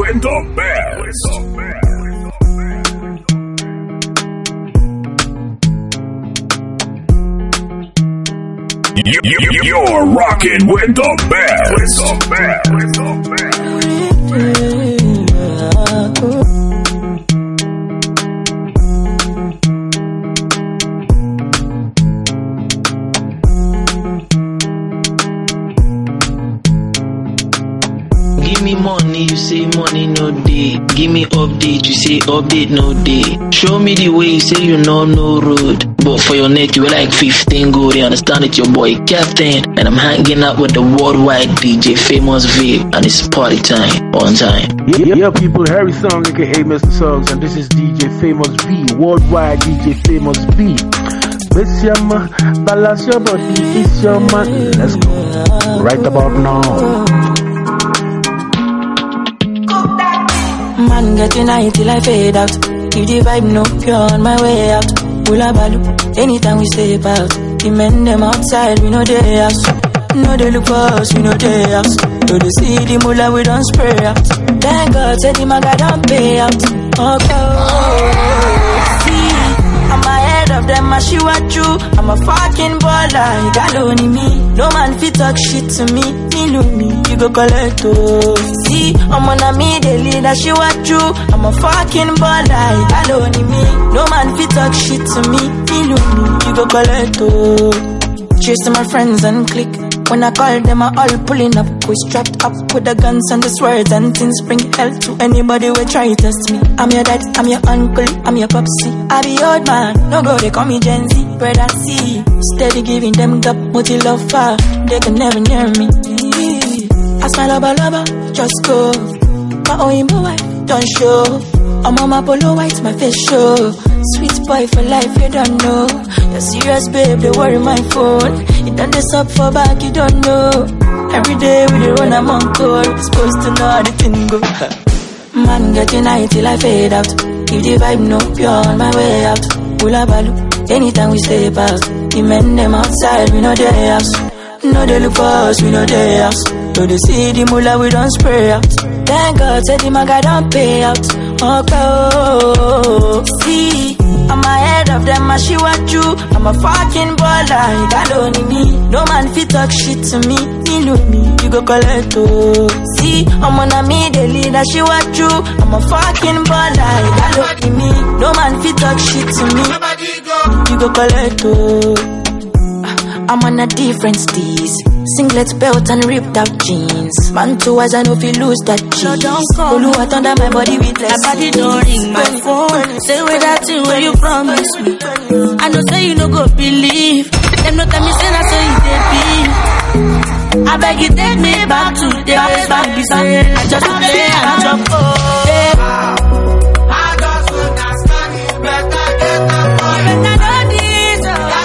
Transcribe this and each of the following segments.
with the best. You're rocking with the Give me money, you say money no day. Give me update, you say update no day. Show me the way, you say you know no road. But for your neck, you were like 15 gold. You understand it, your boy Captain. And I'm hanging out with the worldwide DJ Famous V. And it's party time, on time. Yeah, people, Harry Song, aka Mr. Songs. And this is DJ Famous V, worldwide DJ Famous V. Miss your man, balance your body, it's your man. Let's go. Right about now. Man getting high till I fade out. Keep the vibe no pure on my way out. Hula balu, anytime we step out. The men them outside, we know they house. No they look for us, we know they house. No they see the mula, we don't spray out. Thank God, say the maga don't pay out. Okay, see, I'm ahead of them, I see what you. I'm a fucking baller, you got only me. No man fit talk shit to me. Me know me, you go collect oh. See, I'm on a me, they lead, I see what you. I'm a fucking baller, you got only me. No man fit talk shit to me. Me know me, you go collect oh. Cheers to my friends and click. When I call them, I all pulling up. We strapped up with the guns and the swords and things. Bring hell to anybody who try to test me. I'm your dad, I'm your uncle, I'm your popsy. I be old man, no go, they call me Gen Z. Brother C, steady giving them gap, multi love far. They can never near me. I smile lover, just go. My own wife, don't show. I'm on my polo white, my face show. Sweet boy for life, you don't know. You're serious, babe, they worry my phone. You done this up for back, you don't know. Every day we dey run, I'm on call. Supposed to know how the thing go. Man getting high till I fade out. Keep the vibe no pure on my way out. Hula balu, anytime we step out. The men them outside, we know they house. No they look for us, we know they house. No they see the mula, we don't spray out. Thank God, say the maga don't pay out. Okay, see, I'm ahead of them, I see what you. I'm a fucking baller, you got only me. No man fit talk shit to me. Me know me, you go collect oh. See, I'm on a me, they lead, I see what you. I'm a fucking baller, you got only me. No man fit talk shit to me. You go collect oh. I'm on a different steez. Singlet belt and ripped out jeans. Man two eyes, I know if you lose that cheese. No, don't call me. What under my body with less. My body don't ring my phone. Say with that thing where you promise me. I know say you no go believe. Them no tell me say that's so you dey be. I beg you take me back to the days back beside. I just play and jump oh. I just wanna stand you better get that boy. Better know this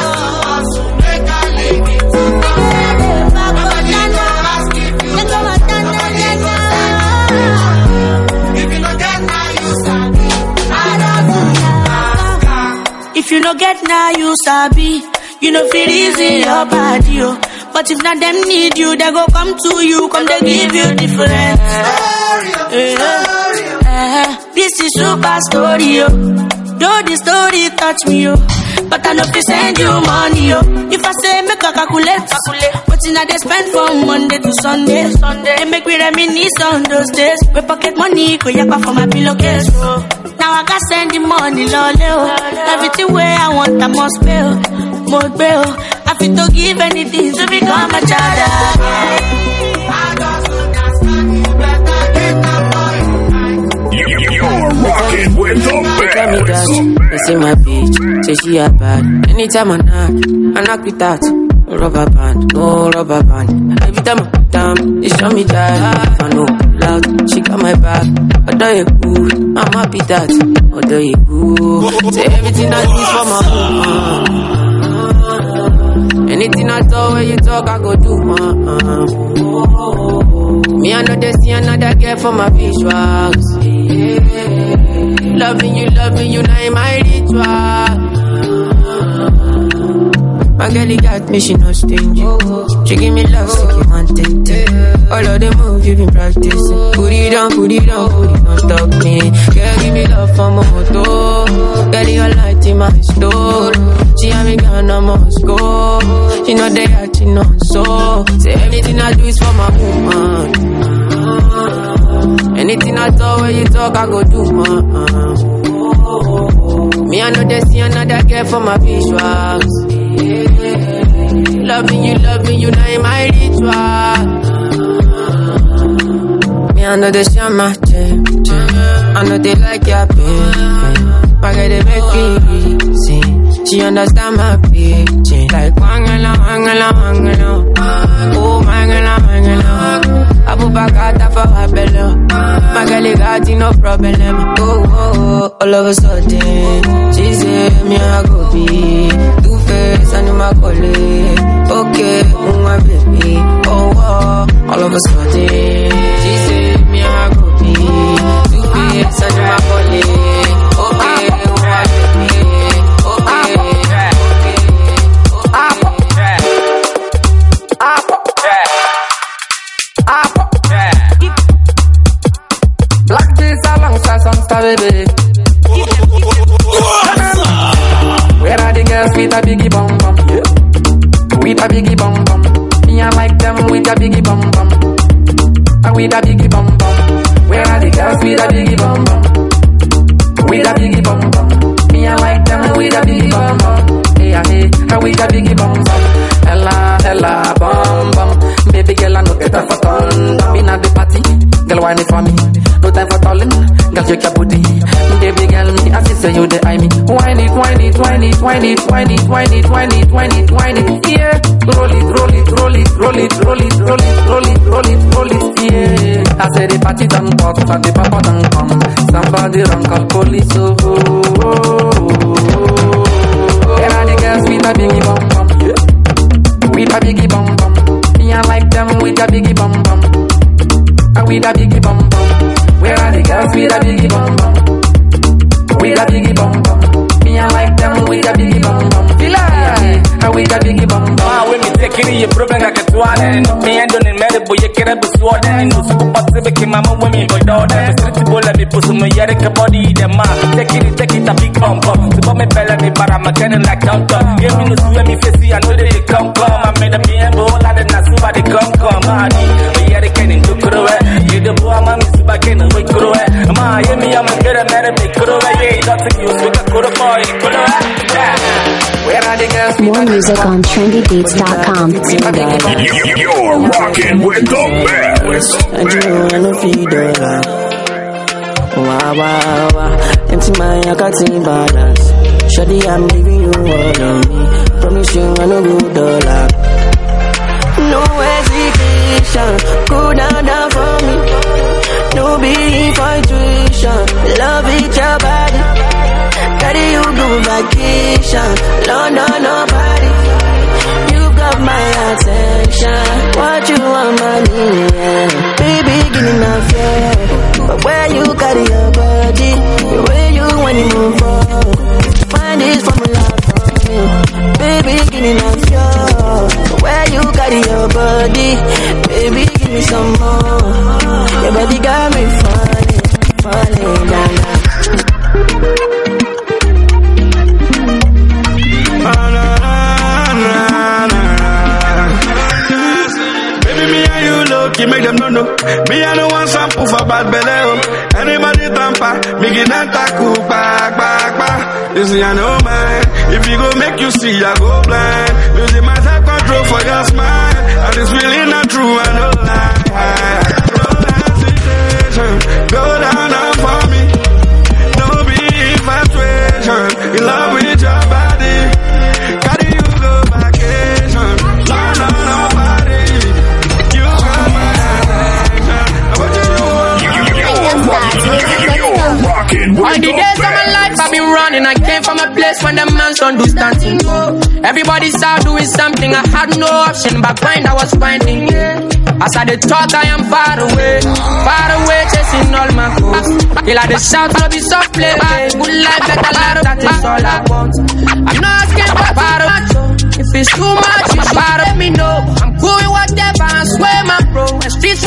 If you no get now, you sabi. You know feel easy your body, oh. But if not them need you, they go come to you, come they give you different. This is super story, oh. Though the story touch me, oh. But I know if send you money, oh. If I say make a calculate. What in I they spend from Monday to Sunday. They make me reminisce on those days. We pocket money, go yakpa for my pillowcase, oh. Now I got send the money, loleo. Everything where I want, I must pay, oh. More bail. I feel to give anything to become a child. You're rocking with the best. They say my bitch, say she a bad. Anytime I knock it out. No rubber band, no rubber band. Every time I put down, they show me that. If I know loud, she got my back. Although you cool, I'm happy that. Although you cool, say everything I do for my own. Anything I talk, when you talk, I go do. Me, I know they see another girl for my visuals. Loving you, now in my ritual. My girl, got me, she no stingy. She give me love, so you want it. All of the moves you've been practicing. Put it down, stop me. Girl, give me love for my moto. Girl, you're light in my store. She have me gone, I must go. She know they acting on so. Say anything I do is for my woman. Anything I talk, when you talk, I go do, man. Me, I know they see another girl for my visuals. Loving you, know in my ritual. Me, I know they see my chain. I know they like your baby. I get it make it easy. She understand my pitching. Like wangala. Oh, mangala. Abu Bakata for her belly. My girl got no problem. Oh, all of a sudden she say me I go be Two-Face and my colleague. Okay, my baby. Oh, all of a sudden she say me I go be Two-Face and my colleague. Okay, my baby. Black jeans alongside some star, baby. Where are the girls with a biggie bum bum? Yeah. With a biggie bum bum. Me I like them with a biggie bum bum. And with a biggie bum bum. Where are the girls with a biggie bum bum? With a biggie bum bum. Me I like them with a biggie bum bum. Hey, and with a biggie bum bum. Ella, bum bum. Baby girl, I no get her for turn. Me not the party, girl whine it for me. No time for calling, girl shake your booty. Baby girl, me I see say you the eye me. Whine it. Yeah, roll it. Yeah, I say the party done pop, and the papa done come. Somebody run call police. Oh. Where are the girls with a biggie bum bum? Yeah. With a biggie bum bum. Me I like them with a biggie bum bum. And with a biggie bum bum. Where are the girls with a biggie bum bum? With a biggie bum bum. Me I like them with a biggie bum bum. And with a biggie bum bum. When me taking your problem like a twine. Me and don't matter, but you can't be sword. And no super possible, mama women, but all that. Streetable, let me put some yeric body, the man. Take it, a big bum bum. To put me bell me, but I'm a cannon like downtown. Give me no swim, me face, I know they come. I made a BM, but I didn't know somebody come. Me yeric cannon to grow it. You the boy, I'm super cannon, we grow it. Ma, yeah, me, I'm a good man, they grow it. Yeah, that's a use with a good boy, grow it. Where are the girls? More music on trendybeats.com. You're rocking with the best. Wow. Empty my account balance. Shawty, I'm giving you all of me. Promise you I no good dollar. No hesitation. Go down for me. No big infatuation. Love it, your body. Carry you go vacation. London, nobody. You got my attention. What you want, money? Yeah. Baby, give me no fear. But where you carry your body, the way you when you move on. Find this formula for me. Baby, give me no fear. But where you carry your body, baby, give me some more. Your body got me falling down. You make them no. Me, I don't want some poof about belly. Anybody tamper, me get that taku back. You see, I know mine. If you go make you see, I go blind. Losing my self-control for your smile. And it's really not true, I know lie. No hesitation, go down for me. No be infatuation, in love with your body. Carry you go vacation, nobody. On the days of my life I've been running. I came from a place when the man don't do stunting. Everybody's out doing something. I had no option, but when I was finding. As I the talk, I am far away, chasing all my goals. Till I the shout, I'll be soft play. Good life, better life, that is all I want. I'm not asking for far away. If it's too much, you should let me know. I'm cool with whatever, I swear my bro. The streets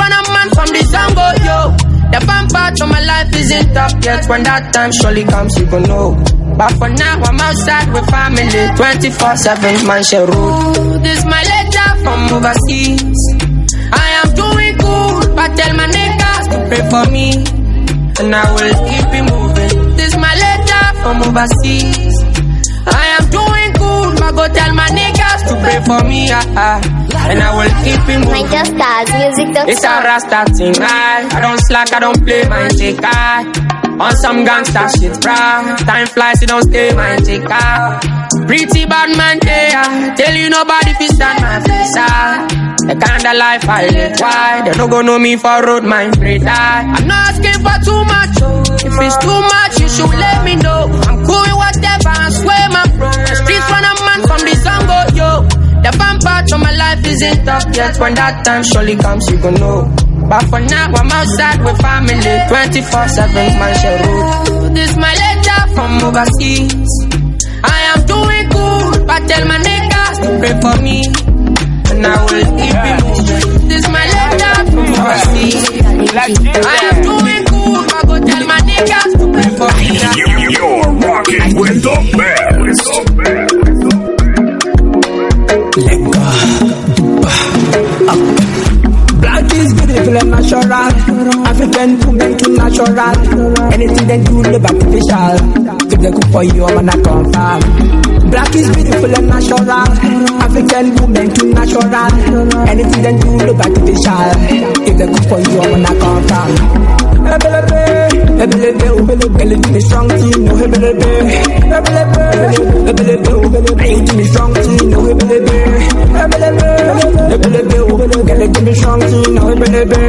isn't up yet. When that time surely comes, you gon' know. But for now, I'm outside with family. 24/7, man, she road. This my letter from overseas. I am doing good, but tell my niggas to pray for me, and I will keep it moving. This my letter from overseas. I am doing good, but go tell my niggas to pray for me, and I will keep it moving. It's a Rasta thing, I don't slack, I don't play my take, on some gangsta shit, bruh. Time flies, it don't stay, my take, Pretty bad man, yeah. Tell you nobody fi stand my face, the kind of life I live, why? They don't go know me for road, my free die. I'm not asking for too much, if it's too much, you should let me know. I'm cool with whatever, I swear, my bro. The streets run a man from the sun, go, yo. The fun part of my life isn't up yet. When that time surely comes, you gon' know. But for now, I'm outside with family. 24/7, man, she road. This my letter from overseas. I am doing good, but tell my niggas to pray for me, and I will keep it moving. This my letter from overseas. I am doing good, but go tell my niggas to pray for me. You're rocking with the best. Let go. Black is beautiful and natural. African women too natural. Anything they do, live artificial. If they cook for you, I'm gonna confirm. Black is beautiful and natural. African women too natural. Anything they do, live artificial. If they cook for you, I'm gonna confirm. Give me strong team, no hebelebe. Give me strong team, no hebelebe. Give me strong team, no hebelebe.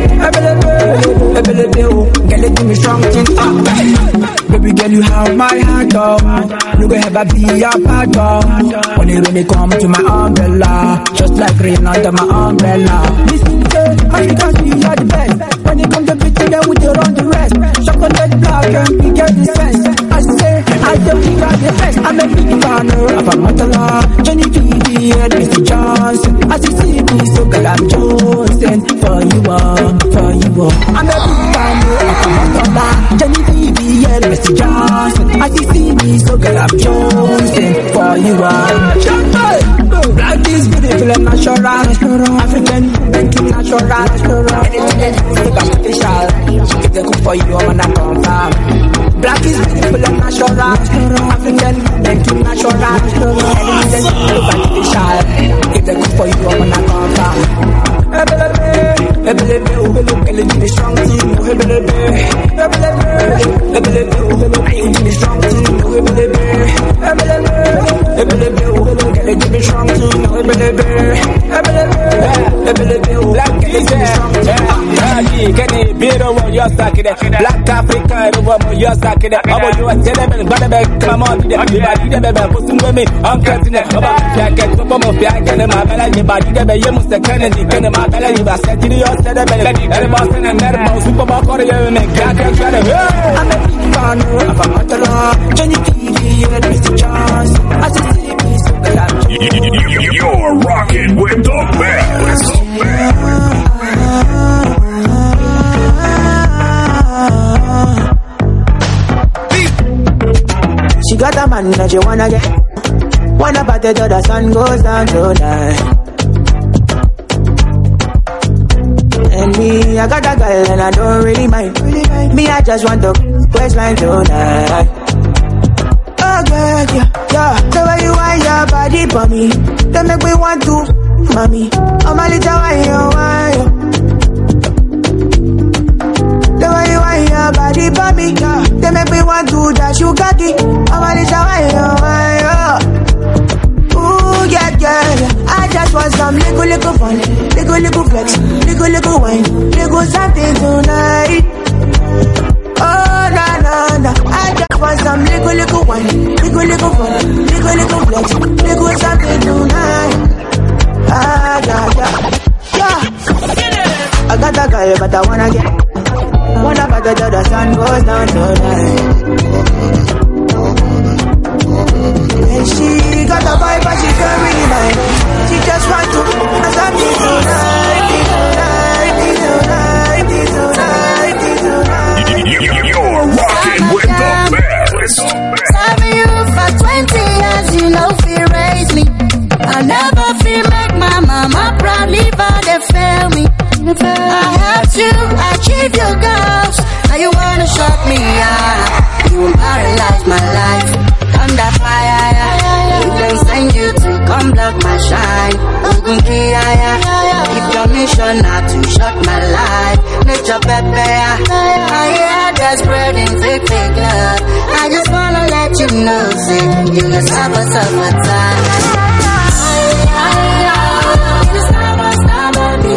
Give me strong team. Baby girl, you have my heart, dog. You go ever be a bad dog. Only when they come to my umbrella, just like rain under my umbrella. Listen, Africans, we are the best. When it comes to bitching, then we don't run the rest. Chocolate black and we get the sense. I say, I don't think I'm the best. I'm a big fan of a Matala, Johnny TV and Mr. Johnson. As you see me, so good I'm chosen for you all, for you all. I'm a big fan of a Matala, Johnny TV and Mr. Johnson. As you see me, so good I'm chosen for you all. Black is beautiful and natural. African women too natural. Anything they do, look artificial. If they cook for you, I'm gonna confirm. Black is beautiful and natural. African women too natural. Anything they do, look artificial. If they cook for you, I'm gonna confirm. Give me strong team, no hebelebe. Give me strong team, no hebelebe. Give me strong team, no hebelebe. Kenny, Biro, you're stuck in it. Black Africa, you're stuck in it. Oh, you are telling me, but I come on, you are put some me, Uncle Tina, I get some of the I can my belly, but you must have Kennedy, Kenny, my belly, you are setting your belly, and Boston and Merrill, Super Korea, and I'm a big fan of a Matala, Johnny TV, and Mr. Jones. I just see me, so that you're rocking with the best. She got a man that she wanna get. Wanna party till the sun goes down tonight. And me, I got a girl and I don't really mind. Me, I just want the waistline tonight. Oh yeah. The way you want your body for me, they make me want to, mommy. I'm a little wine. The way you want your body for me, they make me want to dash you cocky. I'm a little wine. Ooh yeah. I just want some little fun, little flex, little wine, little something tonight. Oh na. I just want some little wine, little fun, little flex, little something tonight. Yeah. I got a girl, but I wanna get. Wanna party till the sun goes down tonight. And she got a vibe, but she don't really mind. She just want to have something tonight. You're If your mission not to shut my life, nature prepare. I hear desperate and fake love. I just wanna let you know, say you must suffer time. You suffer me.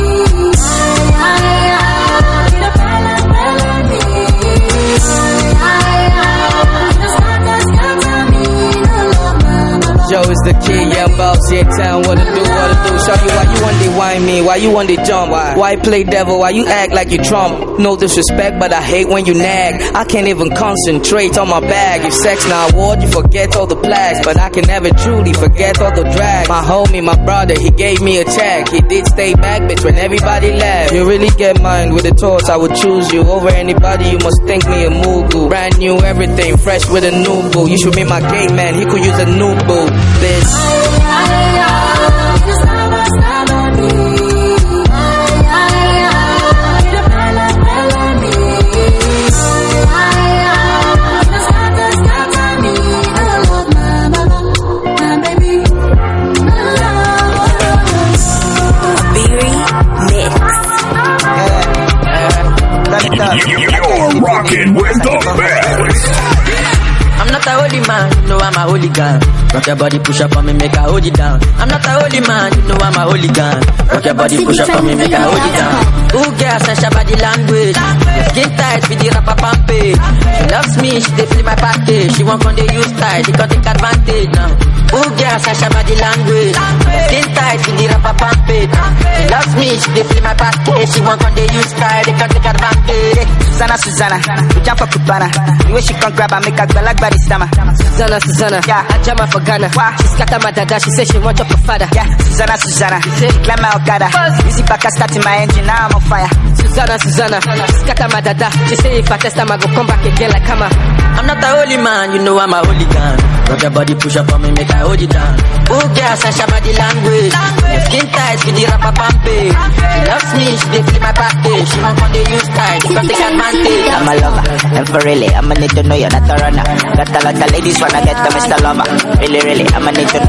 Joe is the kid, yeah, boss, yeah, town, what to do, Shawty, why you want to whine me, why you want to jump, why play devil, why you act like you Trump, no disrespect, but I hate when you nag, I can't even concentrate on my bag, if sex not award, you forget all the plaques, but I can never truly forget all the drag, my homie, my brother, he gave me a check, he did stay back, bitch, when everybody laughed, you really get mine with the thoughts, I would choose you, over anybody, you must think me a mugu, brand new everything, fresh with a new boo, you should be my gay man, he could use a new boo. This. You're rocking with the best. I'm not a holy man, you know I'm a hooligan. Rock your body, push up on me, make I hold it down. I'm not a holy man, you know I'm a hooligan. Rock your body, push up on me, make I hold it down. Ooh, girl, such a body language. Skin tight, with the rapper pampage. She loves me, she dey feel my package. She want on the use tight, she can take advantage now. Ooh, girl, such a body language. Skin tight, with the rapper pampage. She loves me, she dey feel my package. She want on the use tight, she can take advantage. Susanna, we jump for Cubana. The way she can grab and make her go like body stammer. Susanna, yeah. I jam her for Ghana. Wow. She scatter my dada, she say she want your father. Yeah, Susanna, she climb my Okada. Easy back, I starting my engine, now I'm on fire. Susanna, scatter my dada. She say if I test time, I go come back again like hammer. I'm not a holy man, you know I'm a hooligan. Rock your body, push up on me, make I hold it down. Oh, girl, such a body language. Skin tight, with the rapper pampage. She loves me, she dey feel my package. She want on the use tight, she can take advantage. I'm a lover, and for really, I'ma need to know you're not a runner. Got a lot of ladies wanna get to Mr. Lover. Really, I'ma need to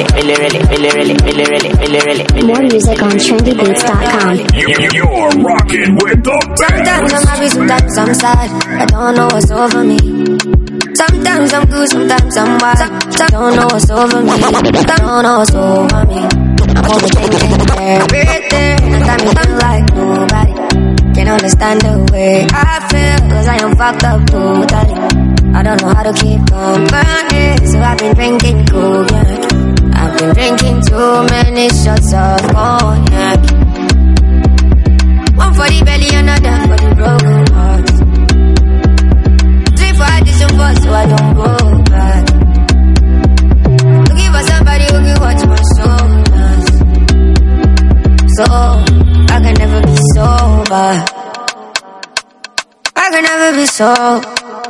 really. More music on trendybeats.com. You're rocking with the best. Sometimes I'm happy, sometimes I'm sad. I don't know what's over me. Sometimes I'm good, sometimes I'm wild. I don't know what's over me. I don't know what's over me. I'm overthinking everything. And I feel like nobody can understand the way I feel. Cause I am fucked up totally. I don't know how to keep on burning. So I've been drinking cognac. I've been drinking too many shots of cognac. One for the belly, another for the broken heart. Three for addition for so I don't go back. Looking for somebody who can watch my shoulders. So I can never be sober. I can never be sober.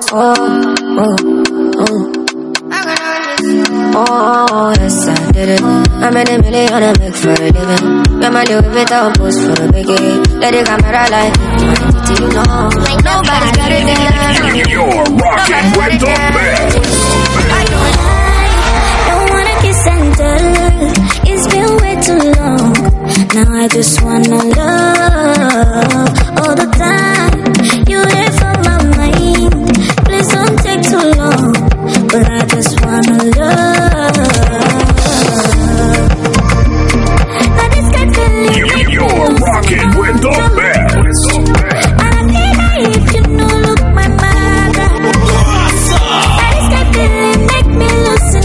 Oh, yes, I did it. I made $1 million and make for a living. Got my Louis Vuitton post for the biggie. Let the camera light it, you know. Like nobody got it there. You're rocking with the best. I don't wanna kiss and tell. It's been way too long. Now I just wanna love all the time. You there for my mind. Please don't take too long. But I just wanna love. Now this guy feeling You're rocking with the best. I feel like if you know, look my mother. Now this guy feeling make me lose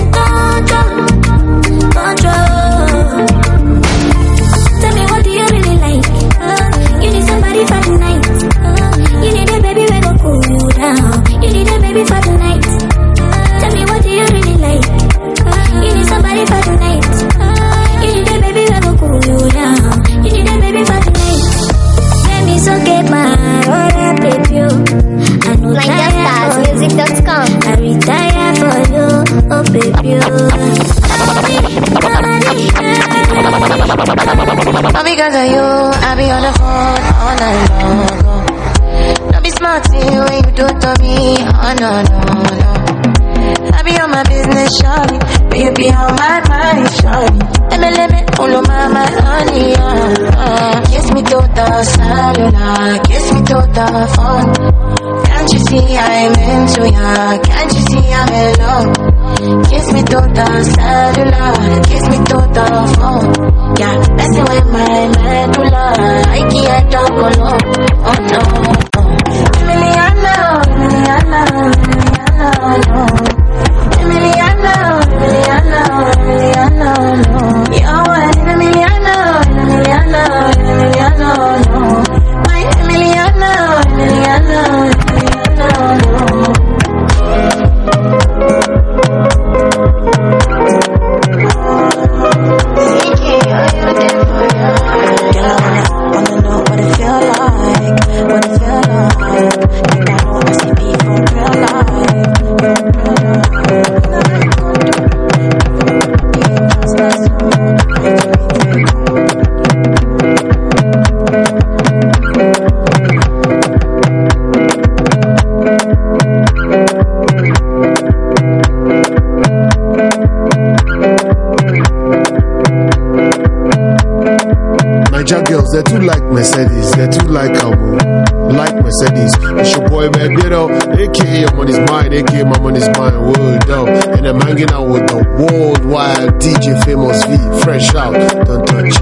control. Tell me what do you really like? You need somebody for the night. You need a baby we gon' cool you down. You need a baby for the night. Tell me what do you really like? You need somebody for the night. You need a baby we gon' cool you down. You need a baby for the night. Let me so get my heart and baby you. I know MyJustAsMusic.com. I retire for you, oh baby you. All because of you, I be on the phone all night long. Don't be smart when you do it to me. Oh no. I be on my business, shawty, but you be on my mind, shawty. Let me pull on my honey, kiss me to the cellular, kiss me to the phone. Can't you see I'm into ya? Can't you see I'm in love? Kiss me to the cellular, kiss me to the phone. Yeah, messing with my medulla, I can't talk alone. Oh no, Emiliano, Emiliano, Emiliano, Emiliano, Emiliano, Emiliano, no. You're an Emiliano, Emiliano, Emiliano, no. My Emiliano, Emiliano, Emiliano, no. They're too like Mercedes, they're too like Mercedes. It's your boy Magneto, aka I'm on his mind, aka my money's mine, word up. And I'm hanging out with the worldwide DJ Famous V, fresh out, don't touch.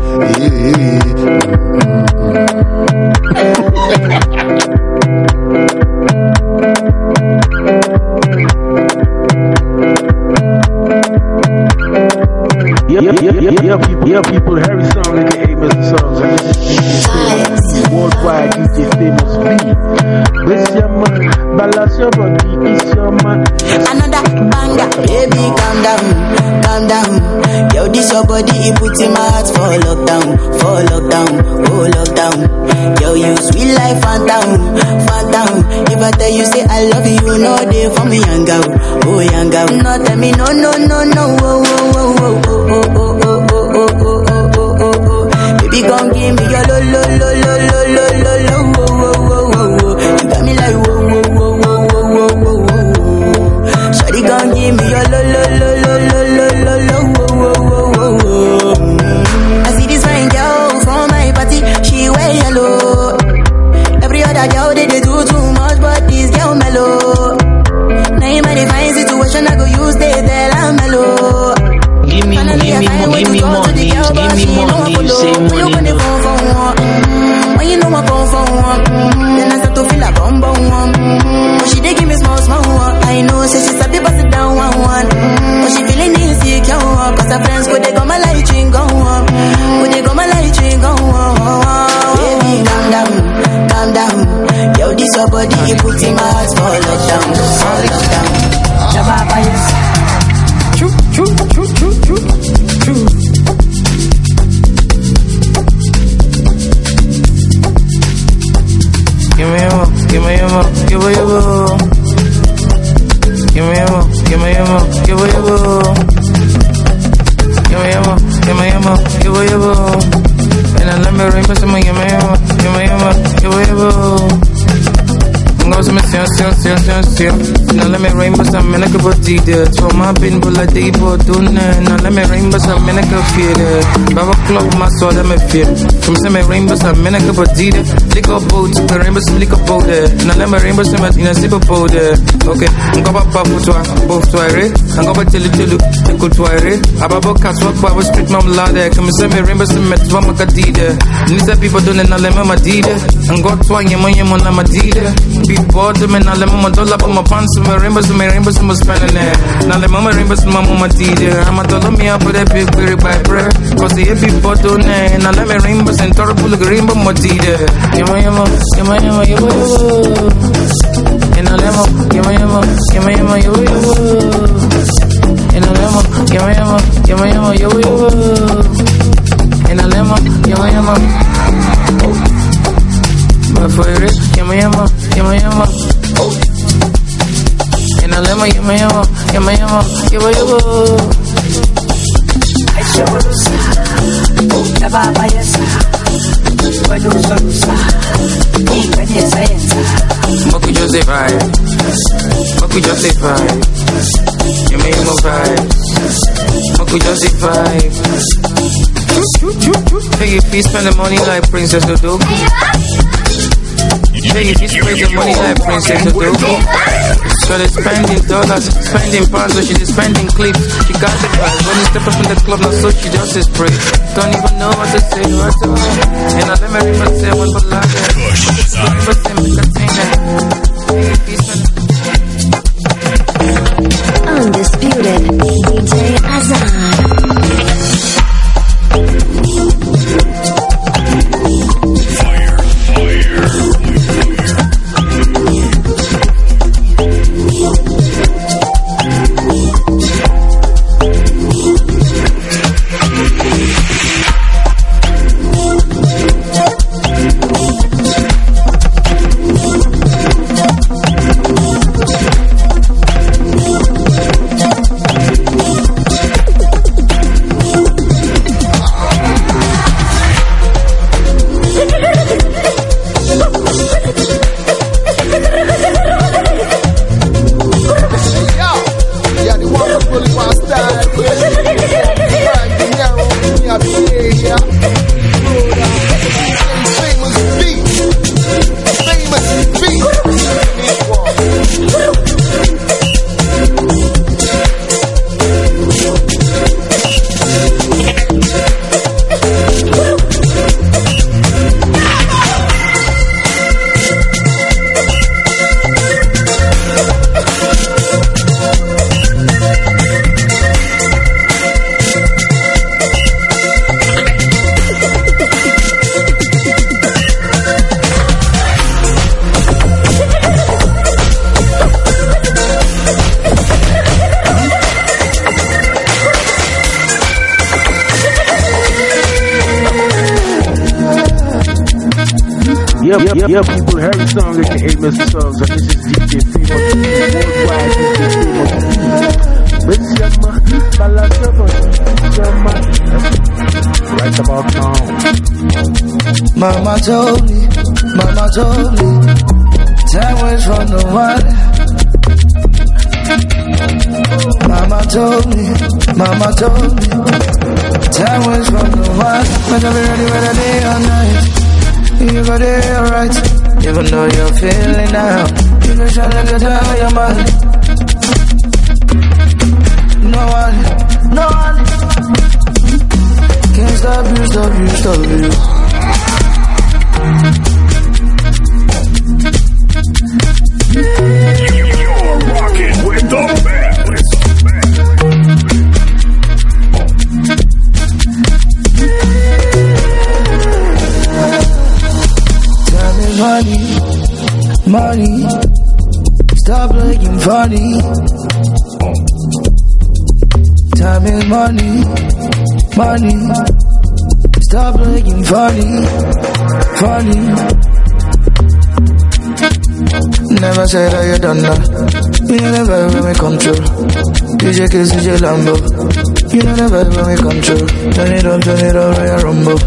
Yeah, people, Harry Song, aka Mr. Songs, and this is DJ Worldwide DJ Famous V. Bless your man, balance your body, it's your man. Another banger, baby, calm down, calm down. Yo, this your body, it puts in my heart for lockdown, oh lockdown. Yo, you sweet life, phantom, phantom. If I tell you, say I love you, no day for me, young girl, oh young girl. No, tell me, no, no, no, no, oh, oh, oh, oh, oh, oh, oh, oh, oh, oh, oh, oh, oh. Baby, gon' give me your lo, lo, lo, lo, lo, lo, lo, lo, oh, oh, oh, oh, oh. You got me like, whoa, whoa, whoa, whoa, whoa, whoa, whoa, whoa. Shawty gon' give me your lo, lo, lo, lo, lo, lo, lo, lo, oh, oh, oh, oh, oh. I see this fine girl from my party, she wear yellow. Every other girl, they do too much, but this girl mellow. Now in my divine situation, I go use they tell I'm mellow. Give me money, you say money, no. When you know I come for one, then I start to feel a bum bum one. But she dey give me small small one. I know, say she sabi pass it down one one. But she feeling insecure, cause her friends go they go my light ring go on, go they go my light ring go on. Baby, calm down, calm down. Yo, this your body, you put in my heart for lockdown, for lockdown. Jabba, yes. Choo, choo, choo, choo, choo, choo. Give me your more, give me your more, give me your more. Give me your more, give me your more, give me your more. Give me your more, give me your more, give me your more. And I let me ring for someone, give me your more, give me your more, give me your more. Go to me, see. Now let me rain, but some men I could put it. So my pin, but like they put on it. Now let me rain, but some men I could feel it. Baba clock, my soul, let me feel. From some rain, but some men I could put it. Lick up boat, the rainbow, lick up boat. Now let me rain, but some in a zip up boat. Okay, I'm going to pop to both to I I'm going to tell you, go to I Ababa cats walk by street, mom ladder. Come send me rainbow, some met one Macadida. These people doing it, now let me Madida. And got to your money, Madida. Bought them and I let mama doll up on my pants, my rainbows, my spending there. Now let mama rainbows, my mama did it. I'm a dollar me up with a big query by prayer. Cause the happy bottle, and I let me rainbows and terrible rainbow, my did it. Yama, and I let me, yama, and I let me, and I let me, yama. But for it, yama. Oh. And I let my yama. Moku just say vibe. You make more vibes. I could just the vibe. Hey, if you spend the money like Princess Dodo. Hey, if you spend the money like Princess Dodo. So they spending dollars, spending pounds, so she just spending clips. She got the prize. When you step up in the club, now so she just is spray. Don't even know what to say, what to do. And I let me remember say one for life. Remember say me container. Hey, if you spend Undisputed DJ Azar. Yeah, people, Harry Song, aka Mr. Songs, and this is DJ Famous, worldwide DJ Famous. Right about now. Mama told me, time waits for no one. Mama told me, time waits for no one. Better be ready whether day or night. You got it alright, even though you're feeling down. You can try to get out of your mind. No one can't stop you. You're rocking with the best. Money, stop looking funny. Time is money, stop looking funny. Never say that you done that. You know never when we control. DJ Kiss, DJ Lambo. You know never when we control. Turn it up, Royal Rumble.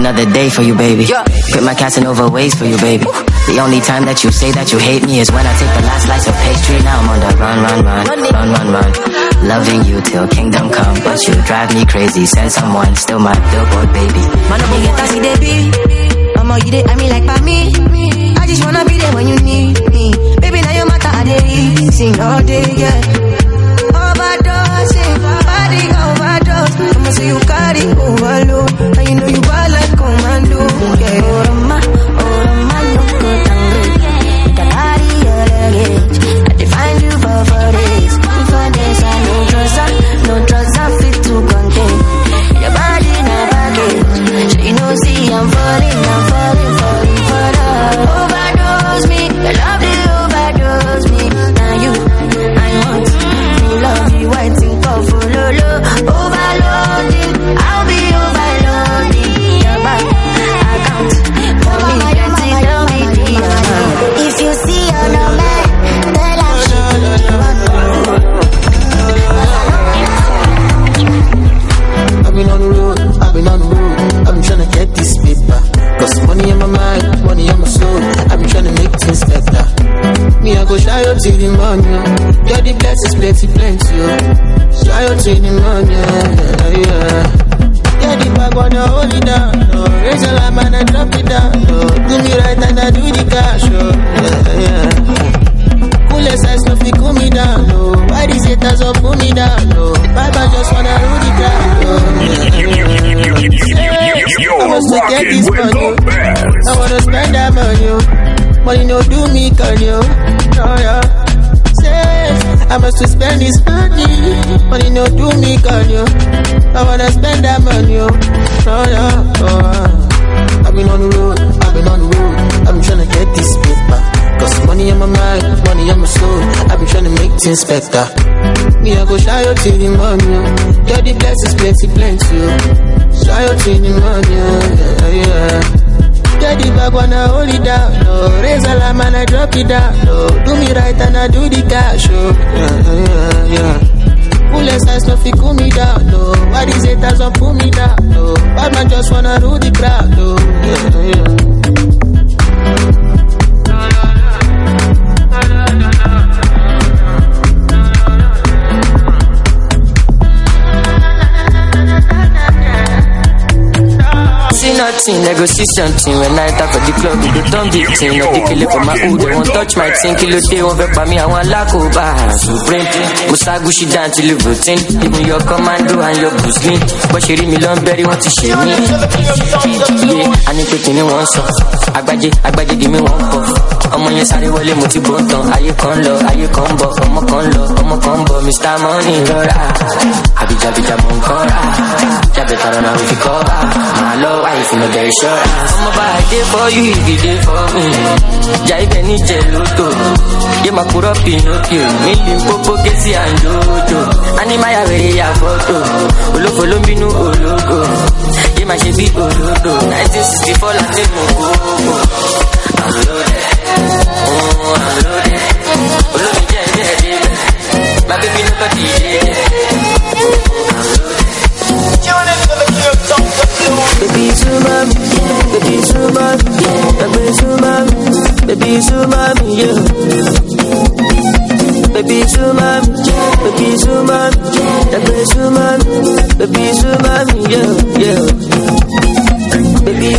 another day for you, baby. Quit my Casanova ways for you, baby. The only time that you say that you hate me is when I take the last slice of pastry. Now I'm on the run. Loving you till kingdom come, but you drive me crazy. Send someone, still my billboard baby. Man, I get taxi, baby. Mama, you dey I mean like for me. I just wanna be there when you need me. Baby, now your matter, I dey sing all day, yeah. Overdosing, body overdose. I'ma say you carry overload, and you know you bad like commando, yeah. Oh, no good and great. The body your luggage, I define you for days. For days, I no drugs, I fit to contain. Your body never baggage, so you know, see, I'm falling for love. Overdose me, your love they overdose me. Now you, I want to love you, waiting for lolo. Overloading, I'll be overloading. Your back, I count, tell me the amount. If you see another man, tell her I've been on the road, I've been tryna get this paper. Cause money in my mind, money in my soul, I've been tryna make things better. Me, I go shy up to the money, yeah, the blessings plenty, shy up to the money, yeah. Yeah, the bag wanna hold it down, no. Raise a lamb and I drop it down, no. Do me right and I do the cash, yeah. Coolest eyes, no fi cool me down, no. Why these haters up pull me down, no. Bye, just wanna rule the ground, no. I must get this money, I wanna spend that money. Money no do me, can you? Oh, yeah. Say, I must spend this money. Money no do me, can you? I wanna spend that money. Oh, yeah. Oh, I've been on the road, I've been tryna get this paper. Cause money in my mind, money in my soul, I've been tryna make things better. Me, I go shy out to the money. Yeah, the blessings plenty. Shy out to the money, yeah. Get the bag wanna hold it down, no. Raise a lamb and I drop it down, no. Do me right and I do the cash, yeah. Coolest eyes no fi cool me down, no. Why these haters don't pull me down, no. Bad man just wanna rule the crowd, no. Yeah. Nothing, I go see something. When I talk at the club, they don't beat thing. No, they kill it for my hood, they won't touch my thing. Kill it, they won't vex by me, I want lack of Supreme, Musagushi down till you routine. Even your commando and your boost me. But she read me long berry, want to share me. Yeah, I need to give me one song. Agbaji, give me one puff. I'm on your side, wale, muti bonton. Aye con lo, omo con bo, Mr. Money, Lora. Abija, Moncora. Jabeta, run out with the cover. My low, if you know very sure. I'm about to for you, if you did for me. Jaibe ni jeluto. Ye makuro Pinocchio. Million popo kesi and jojo. Anima ya vere ya photo. Olofolo mbinu ologo. Ye ma shebi olodo. 1964 Latin moko. I'm loaded. Oh, I'm loaded. Olodo jebe. My baby nobody did. Baby Zuma, yeah. Baby Zuma, yeah. Baby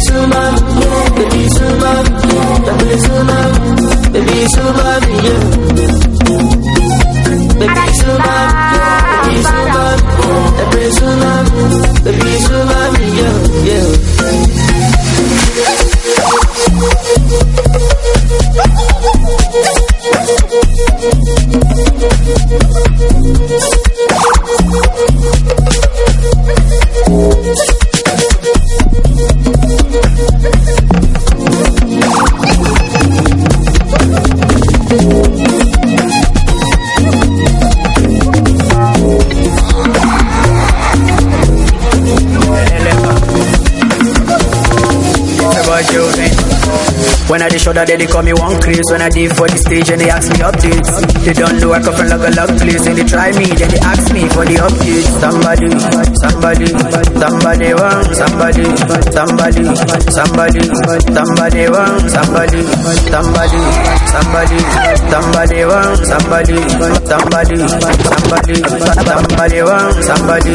Children. When I dey show that they call me one craze. When I did for the stage and they ask me updates. They don't know I come from like a love place. And they try me, then they ask me for the updates. Somebody want somebody. Somebody want somebody. Somebody want somebody. Somebody want somebody. Want somebody.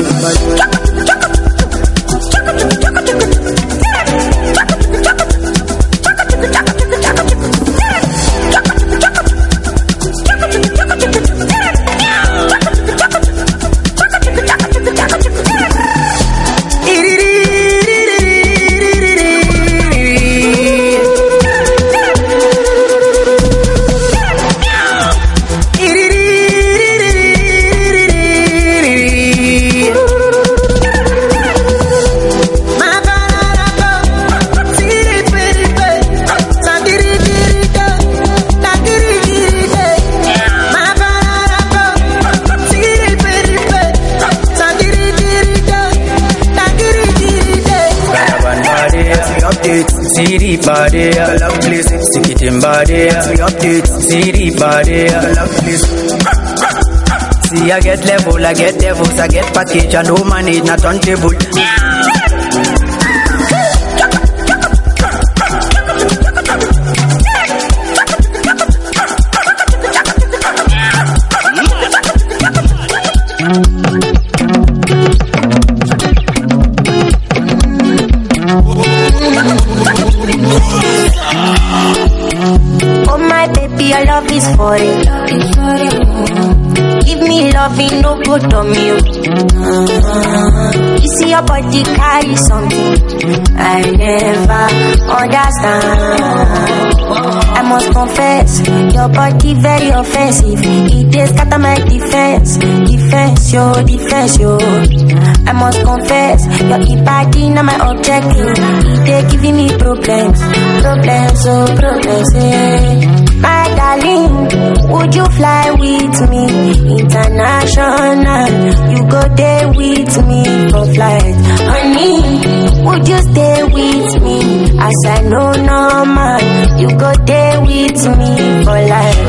City body, I love place. Stick it in body, I update. City body, I love place. See, I get level, I get devils, I get package, I know money, not on table. Your love is for it. Give me loving, no good on you. You see your body carry something I never understand. I must confess, your body very offensive. It is scatter my defense, yo. I must confess, your body not my objective. It is giving me problems, yeah. My darling, would you fly with me international? You go there with me for flight. Honey, would you stay with me? As I know normal, you go there with me for life.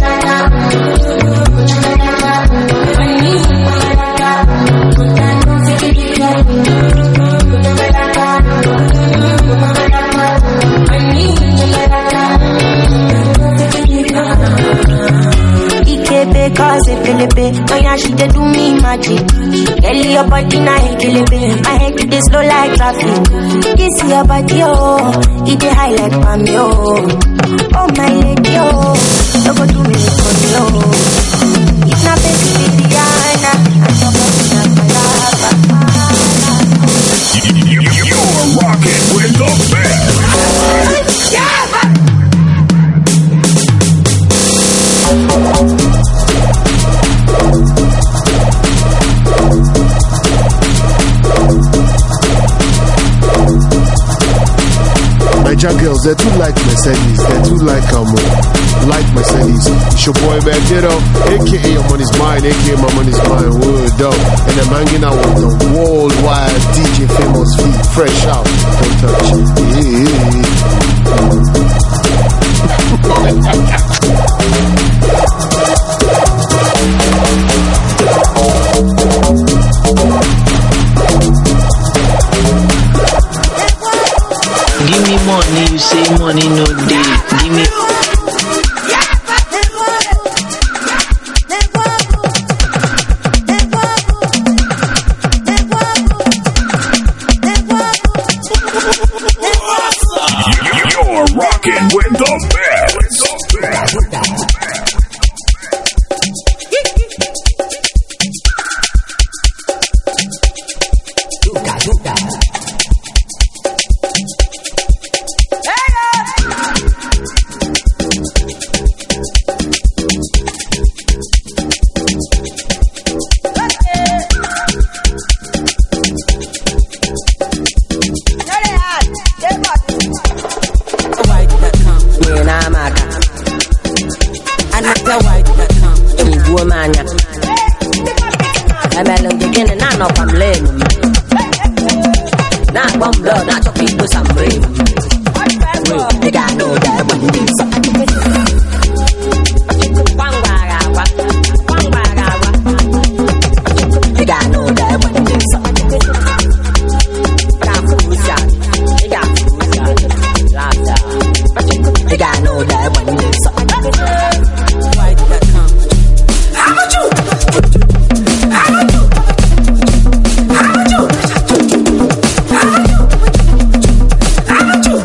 Because if Philippe, oh yeah, she dey do me magic. Girl, your body na hekelepe. My head dey slow like traffic. This your body, oh, it dey high like palm, oh. Oh my lady, oh, don't go do me for slow. If not baby, Diana, I'm You're rocking with the best. Niger girls, they're too like Mercedes. They're too like Mercedes. It's your boy Bandito, aka your money's mine, aka my money's mine. Word up. And I'm hanging out with the worldwide DJ Famous V. Fresh out. Don't touch. Give me money, you say money no day. Give me. You're rocking with the best. Nigga, I know that when you need Nigga, I know that when you need Nigga, I know that when you need Why did that come? How about you? How about you? How about you? How about you? How about you?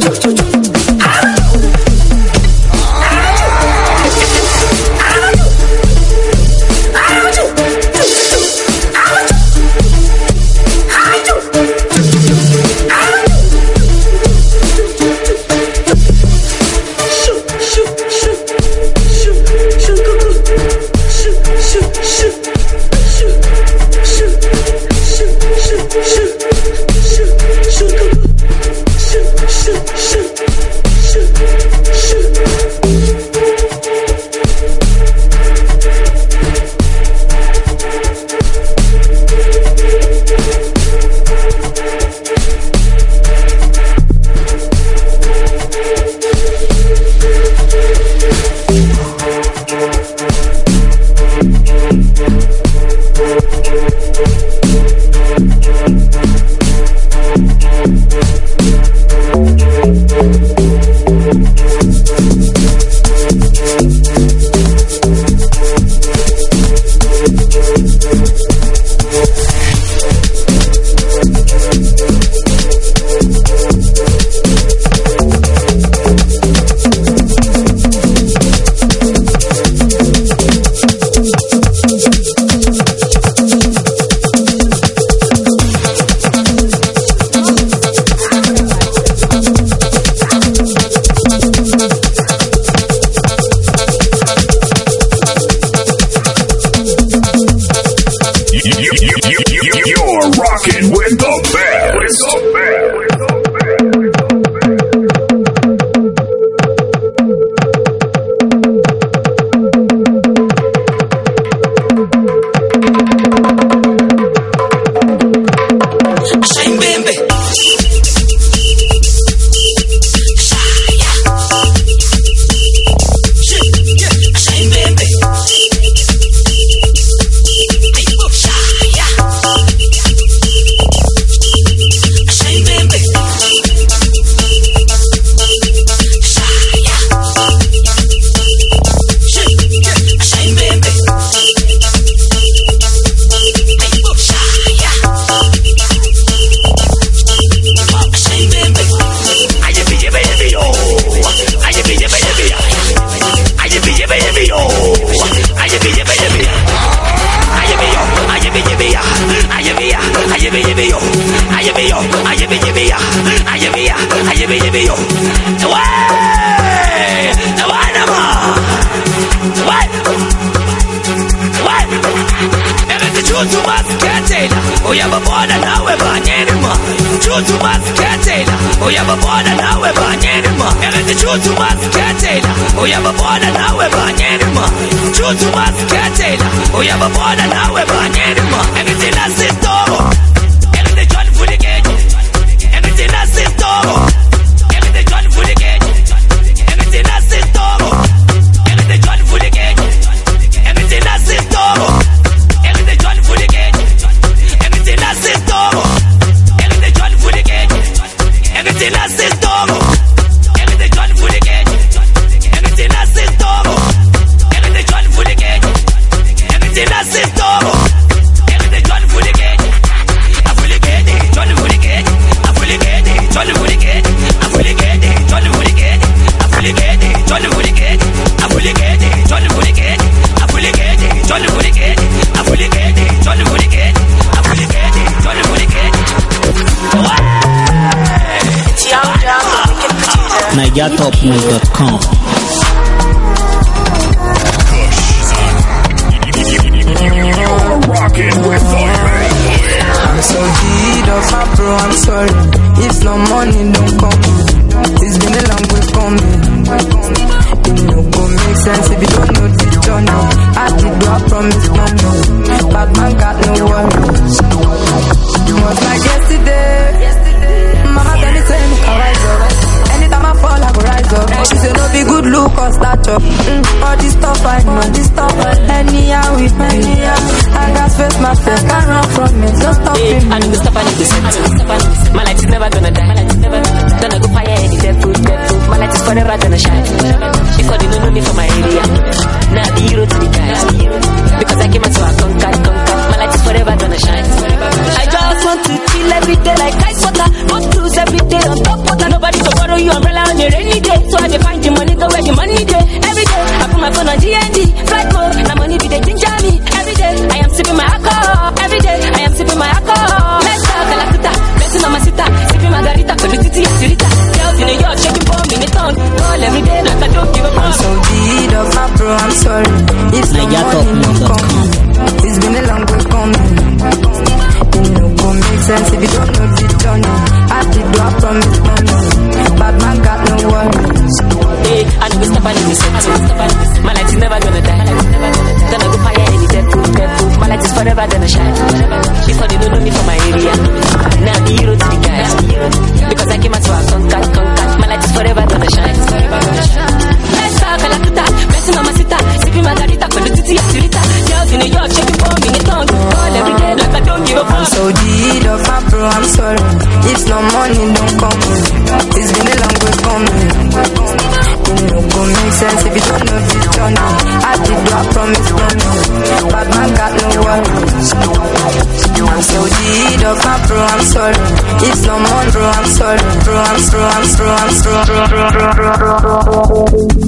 NigerTopMoves.com. I'm so deed of my bro, I'm sorry. If no money don't come, it's been a long way coming. It no go make sense if you don't know the journey. I did do I promise no more. Bad man got no worries. It was like yesterday. Mama tell me say me rise up. Anytime I fall loving me. I know stop and it's set. My life is never gonna die. Gonna go fire any devil. My life is forever gonna shine. Because they don't know me from my area. Now the hero to the guys. Because I came out to a conquer. My life is forever gonna shine. I just want to chill every day like ice water. Go cruise every day on top water. Nobody to borrow you umbrella on a rainy day. So I find the money go where the money day. Every day I put my phone on GND. Flight mode, now money be they ginger me. Every day I am sipping my alcohol. Every day I am sipping my alcohol. Let's talk Calacuta, blessing mamacita, sipping margarita, pelutiti and sirita. Girls in New York shaking for me in the town. All every day like I don't give a fuck. I'm so deed of my bro, I'm sorry. If no money no come, it's been a long way coming. It no go make sense if you don't know the journey. I did do I promise money. Bad man got no worries. Hey, I know stop and it's set. My life is never gonna die. Gonna go fire any devil. My life is forever gonna shine. Because they don't know me from my area. Now the hero to the guys. Because I came out to a conquer. My life is forever gonna shine. Let's talk Calacuta, blessing mamacita, sipping margarita, pelutiti and sirita. Girls in New York shaking for me in the town. All every day like I don't give a fuck. I'm so deed of my bro, I'm sorry. If no money don't come, it's been a long way coming. It no go make sense if you don't know this journey. I did do I promise money. Bad man got no worries. I'm so deed of my bro, I'm sorry. If no money, bro, I'm sorry. Bro, I'm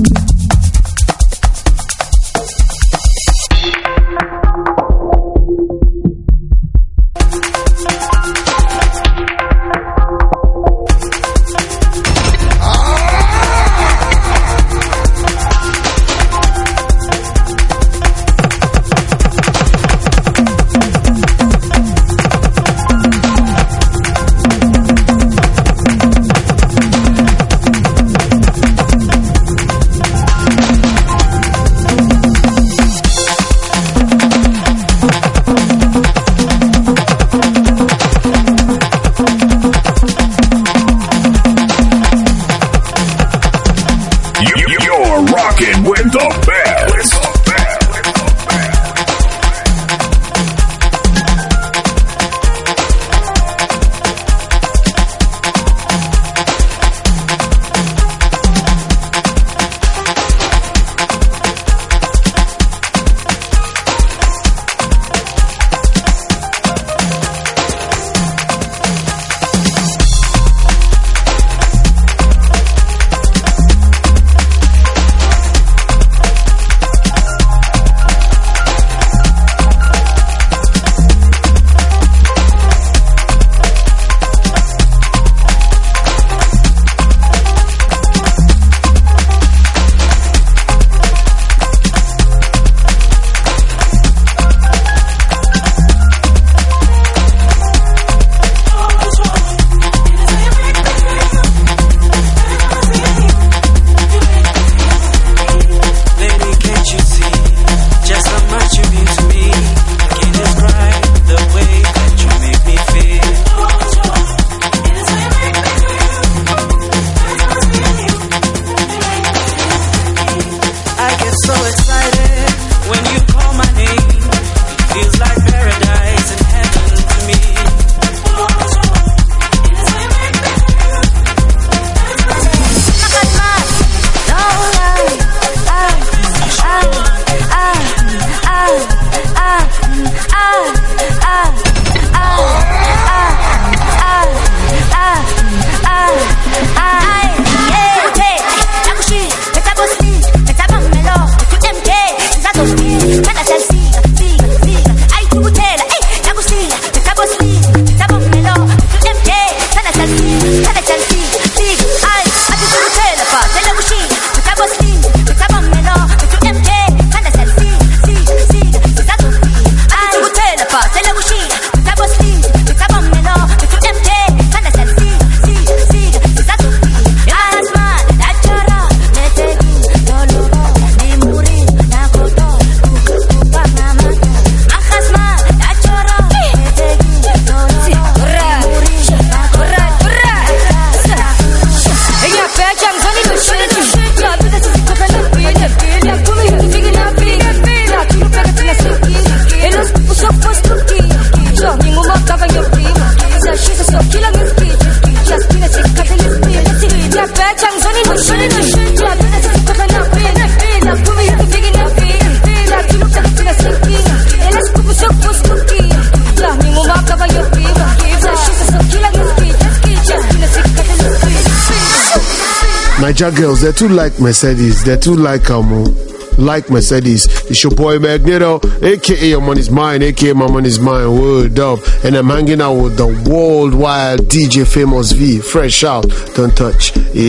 Niger girls, they're too like Mercedes. They're too like Mercedes. It's your boy Magneto, aka Your Money's Mine, aka My Money's Mine. Word up. And I'm hanging out with the worldwide DJ Famous V. Fresh out. Don't touch.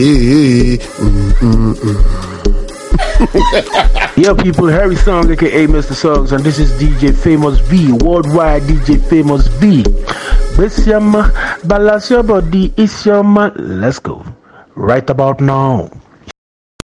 Yo people, Harry Song aka Mr. Songs, and this is DJ Famous V, worldwide DJ Famous V. Besiama, balance your body, it's your man. Let's go. Right about now.